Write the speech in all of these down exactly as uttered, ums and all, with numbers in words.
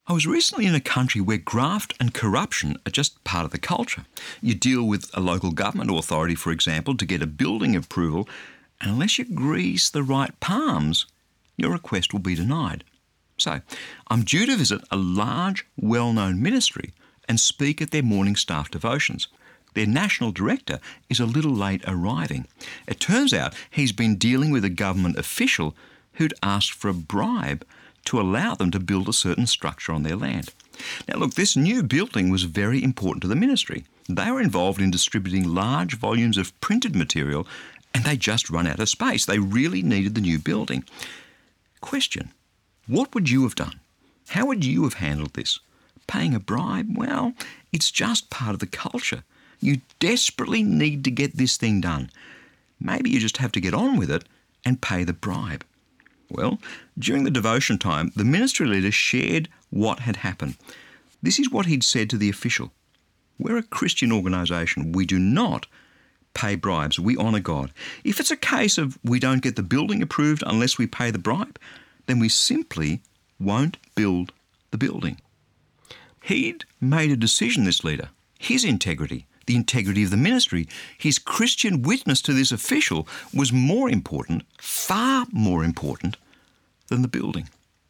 I was recently in a country where graft and corruption are just part of the culture. You deal with a local government authority, for example, to get a building approval, and unless you grease the right palms, your request will be denied. So, I'm due to visit a large, well-known ministry and speak at their morning staff devotions. Their national director is a little late arriving. It turns out he's been dealing with a government official who'd asked for a bribe to allow them to build a certain structure on their land. Now look, this new building was very important to the ministry. They were involved in distributing large volumes of printed material and they just run out of space. They really needed the new building. Question, what would you have done? How would you have handled this? Paying a bribe? Well, it's just part of the culture. You desperately need to get this thing done. Maybe you just have to get on with it and pay the bribe. Well, during the devotion time, the ministry leader shared what had happened. This is what he'd said to the official. We're a Christian organisation. We do not pay bribes. We honour God. If it's a case of we don't get the building approved unless we pay the bribe, then we simply won't build the building. He'd made a decision, this leader. His integrity, the integrity of the ministry, his Christian witness to this official was more important, far more important, than the building.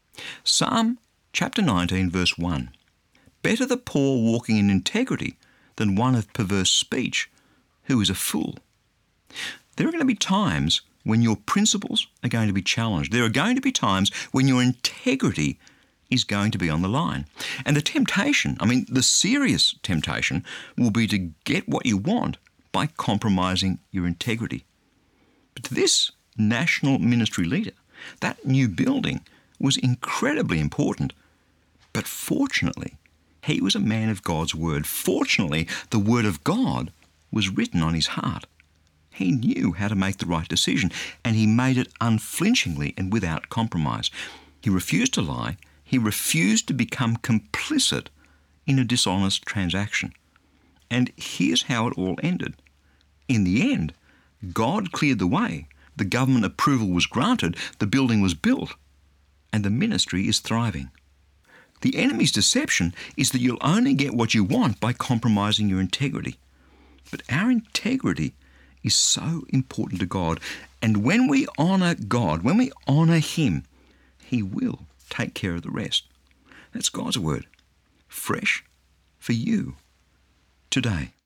Psalm chapter nineteen, verse one. Better the poor walking in integrity than one of perverse speech who is a fool. There are going to be times when your principles are going to be challenged. There are going to be times when your integrity is going to be on the line. And the temptation, I mean, the serious temptation will be to get what you want by compromising your integrity. But to this national ministry leader, that new building was incredibly important. But fortunately, he was a man of God's word. Fortunately, the word of God was written on his heart. He knew how to make the right decision, and he made it unflinchingly and without compromise. He refused to lie. He refused to become complicit in a dishonest transaction. And here's how it all ended. In the end, God cleared the way. The government approval was granted, the building was built, and the ministry is thriving. The enemy's deception is that you'll only get what you want by compromising your integrity. But our integrity is so important to God. And when we honour God, when we honour Him, He will take care of the rest. That's God's word, fresh for you today.